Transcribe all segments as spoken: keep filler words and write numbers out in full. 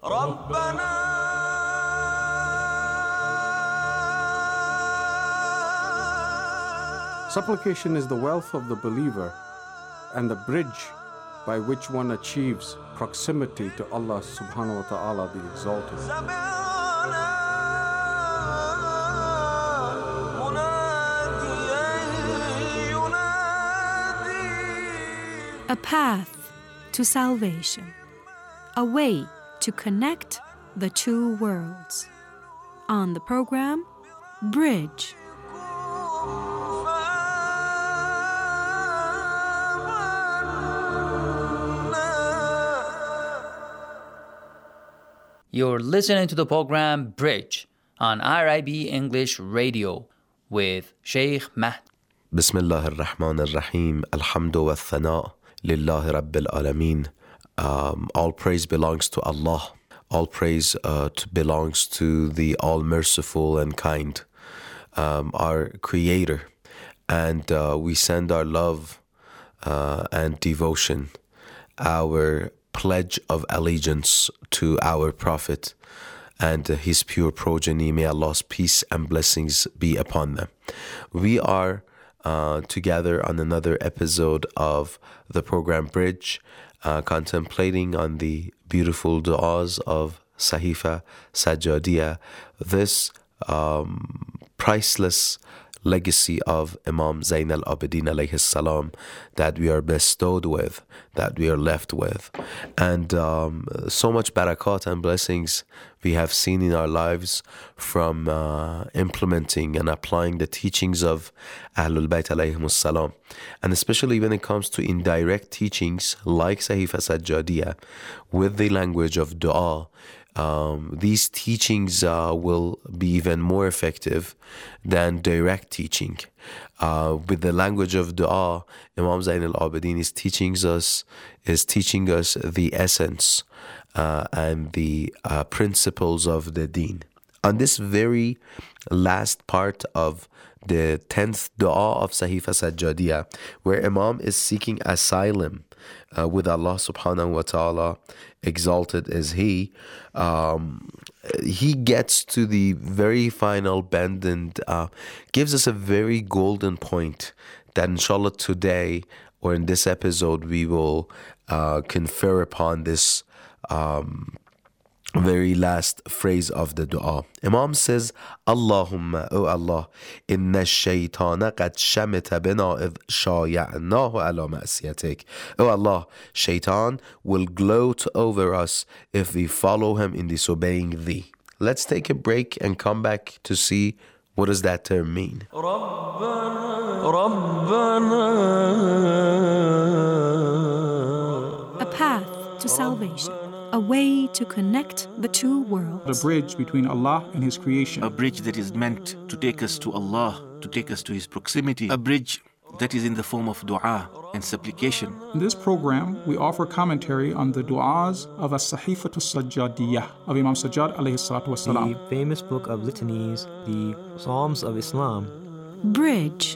Supplication is the wealth of the believer and the bridge by which one achieves proximity to Allah subhanahu wa ta'ala, the Exalted. A path to salvation, a way to connect the two worlds. On the program, Bridge. You're listening to the program Bridge on R I B English Radio with Sheikh Mahdi. Bismillah ar-Rahman ar-Rahim. Alhamdu wa thana lillahi rabbil alameen. Um, all praise belongs to Allah. All praise uh, to, belongs to the all-merciful and kind, um, our Creator. And uh, we send our love uh, and devotion, our pledge of allegiance to our Prophet and his pure progeny. May Allah's peace and blessings be upon them. We are uh, together on another episode of the program Bridge, uh, contemplating on the beautiful du'as of Sahifa Sajjadiyah, this um, priceless legacy of Imam Zain al-Abidin alayhi salam that we are bestowed with, that we are left with. And um, so much barakat and blessings we have seen in our lives from uh, implementing and applying the teachings of Ahlul Bayt alayhimus salam. And especially when it comes to indirect teachings like Sahifa Sajjadiyah with the language of dua, Um, these teachings uh, will be even more effective than direct teaching. Uh, with the language of dua, Imam Zain al-Abidin is teaching us, is teaching us the essence uh, and the uh, principles of the deen. On this very last part of the tenth dua of Sahifa Sajjadiyah, where Imam is seeking asylum uh, with Allah subhanahu wa ta'ala, exalted is He, um, he gets to the very final bend and uh, gives us a very golden point that inshallah today or in this episode we will uh, confer upon this um, very last phrase of the dua. Imam says, Allahumma, O Allah, inna shaytana qad shamita bina idh shaya'nahu ala ma'siyatik. O Allah, shaitan will gloat over us if we follow him in disobeying thee. Let's take a break and come back to see what does that term mean. A path to salvation, a way to connect the two worlds. A bridge between Allah and His creation. A bridge that is meant to take us to Allah, to take us to His proximity. A bridge that is in the form of dua and supplication. In this program, we offer commentary on the du'as of As-Sahifatu Sajjadiyah of Imam Sajjad alayhi salatu wasalam. The famous book of litanies, the Psalms of Islam. Bridge.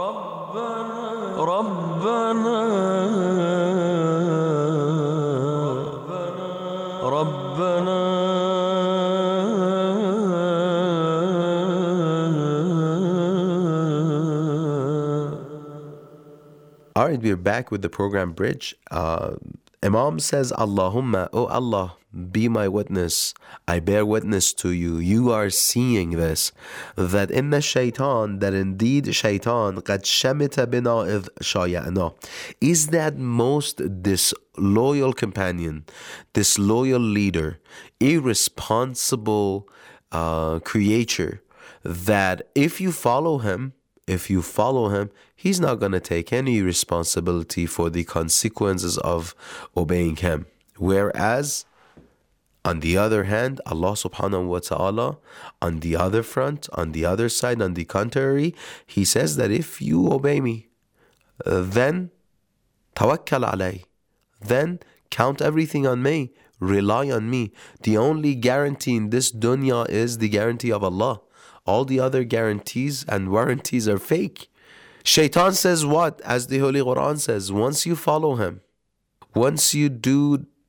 All right, we're back with the program Bridge. Uh, Imam says, Allahumma, O Allah, be my witness. I bear witness to you. You are seeing this. That inna shaitan, that indeed shaitan, qad shamita bina idh shaya'na, is that most disloyal companion, disloyal leader, irresponsible uh, creature, that if you follow him, if you follow him, he's not going to take any responsibility for the consequences of obeying him. Whereas, on the other hand, Allah subhanahu wa ta'ala, on the other front, on the other side, on the contrary, He says that if you obey me, then tawakkal alay, then count everything on me, rely on me. The only guarantee in this dunya is the guarantee of Allah. All the other guarantees and warranties are fake. Shaitan says what? As the Holy Quran says, once you follow him, once you do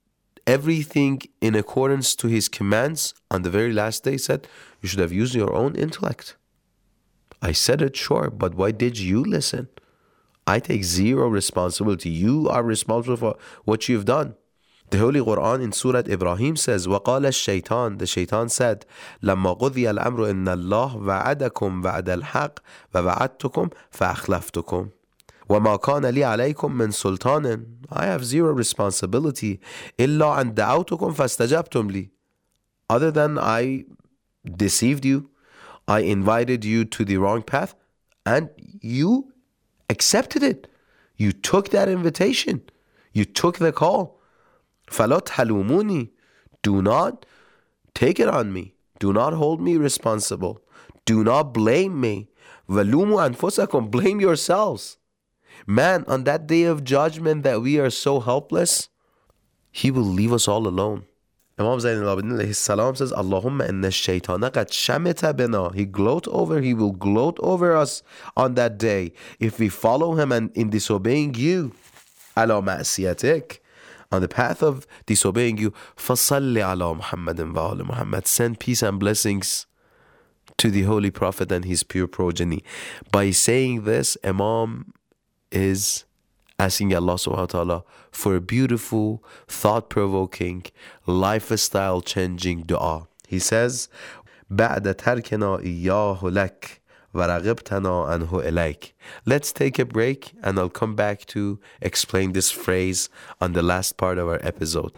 everything in accordance to his commands, on the very last day said, you should have used your own intellect. I said it, sure, but why did you listen? I take zero responsibility. You are responsible for what you've done. The Holy Quran in Surah Ibrahim says, وَقَالَ الشَّيْطَانِ The shaitan said, لَمَّا قُضِيَ الْأَمْرُ إِنَّ اللَّهَ وَعَدَكُمْ وَعْدَ الْحَقِّ وَوَعَدْتُكُمْ فَأَخْلَفْتُكُمْ وَمَا كَانَ لِي عَلَيْكُمْ مِنْ سُلْطَانٍ I have zero responsibility. إِلَّا أَنْ دَعَوْتُكُمْ فَاسْتَجَبْتُمْ لِي Other than I deceived you, I invited you to the wrong path, and you accepted it. You took that invitation. You took the call. فَلَا تَحْلُمُونِي Do not take it on me. Do not hold me responsible. Do not blame me. وَلُومُوا أَنفُسَكُمْ Blame yourselves. Man, on that day of judgment that we are so helpless, He will leave us all alone. Imam Zayn al-Abidin alayhi salam says, Allahumma inna shaytana qad shamita bina. He gloat over, he will gloat over us on that day if we follow him and in disobeying you. Ala ma'siyatik. On the path of disobeying you. Fasalli ala Muhammadin wa ala Muhammad. Send peace and blessings to the Holy Prophet and his pure progeny. By saying this, Imam is asking Allah subhanahu wa ta'ala for a beautiful, thought-provoking, lifestyle-changing dua. He says, بَعْدَ تَرْكِنَا إِيَّاهُ لَكَ وَرَغِبْتَنَا أَنْهُ إِلَيْكَ Let's take a break and I'll come back to explain this phrase on the last part of our episode.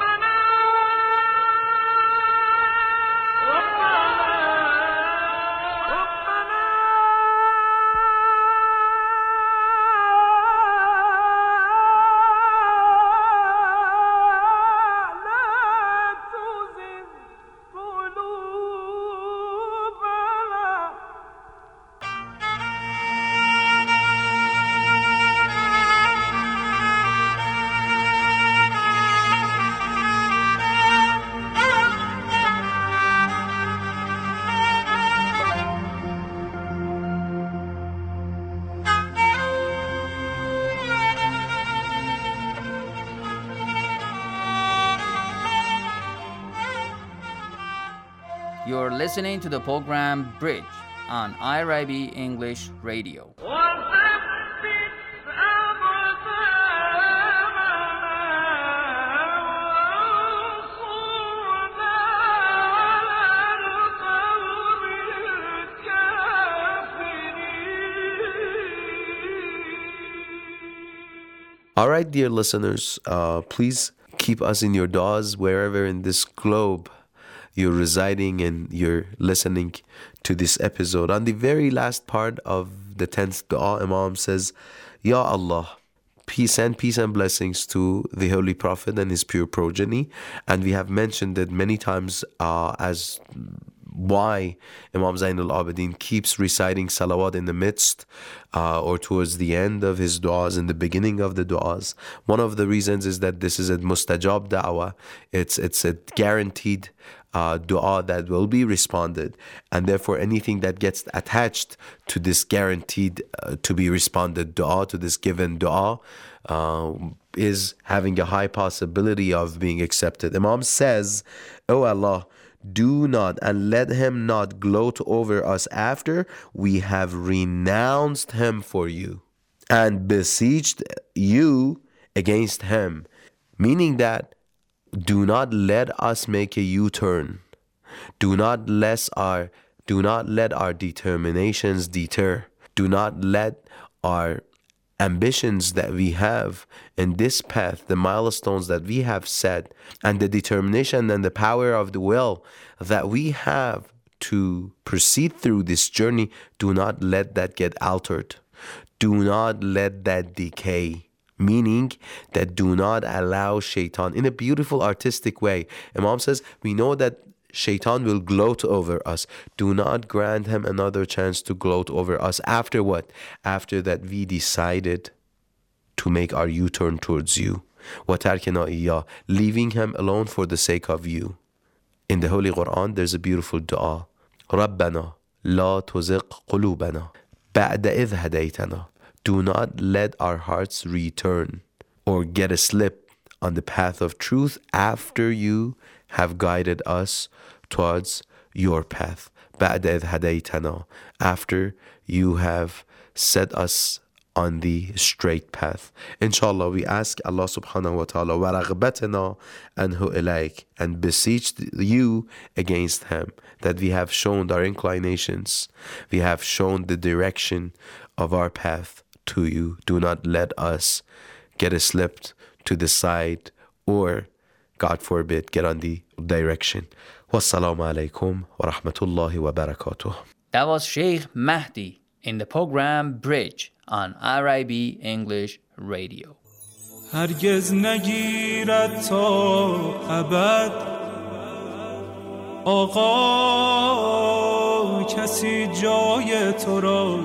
You're listening to the program Bridge on I R I B English Radio. All right, dear listeners, uh, please keep us in your du'as wherever in this globe you're residing and you're listening to this episode. On the very last part of the tenth dua, Imam says, Ya Allah, peace and peace and blessings to the Holy Prophet and his pure progeny. And we have mentioned it many times uh, as why Imam Zayn al-Abidin keeps reciting salawat in the midst uh, or towards the end of his du'as, in the beginning of the du'as. One of the reasons is that this is a mustajab da'wah. It's, it's a guaranteed uh, dua that will be responded. And therefore anything that gets attached to this guaranteed uh, to be responded dua, to this given dua, uh, is having a high possibility of being accepted. Imam says, O Allah, do not and let him not gloat over us after we have renounced him for you and beseeched you against him. Meaning that do not let us make a U-turn. Do not let our do not let our determinations deter. Do not let our ambitions that we have in this path, the milestones that we have set, and the determination and the power of the will that we have to proceed through this journey, do not let that get altered. Do not let that decay. Meaning that do not allow shaitan, in a beautiful artistic way. Imam says, we know that shaitan will gloat over us. Do not grant him another chance to gloat over us. After what? After that we decided to make our U-turn towards you. وَتَرْكِنَا إِيَّاهُ Leaving him alone for the sake of you. In the Holy Quran, there's a beautiful dua. رَبَّنَا لَا تُزِغْ قُلُوبَنَا بَعْدَ إِذْ هَدَيْتَنَا Do not let our hearts return or get a slip on the path of truth after you have guided us towards your path. بعد إذ هديتنا, after you have set us on the straight path. Inshallah, we ask Allah subhanahu wa ta'ala وَرَغْبَتَنَا أَنْهُ إِلَيْكَ, and beseech you against him, that we have shown our inclinations, we have shown the direction of our path to you. Do not let us get a slipped to the side or, God forbid, get on the direction. Wassalamu alaikum wa rahmatullahi wa barakatuh. That was Sheikh Mahdi in the program Bridge on R I B English Radio. هرگز نگیرد تا ابد آقا کسی جای تو را،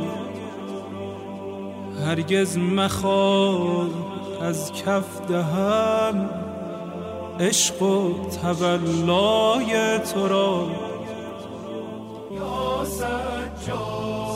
هرگز مخواه از کف دهم عشق و تولای تو را. یا سجاد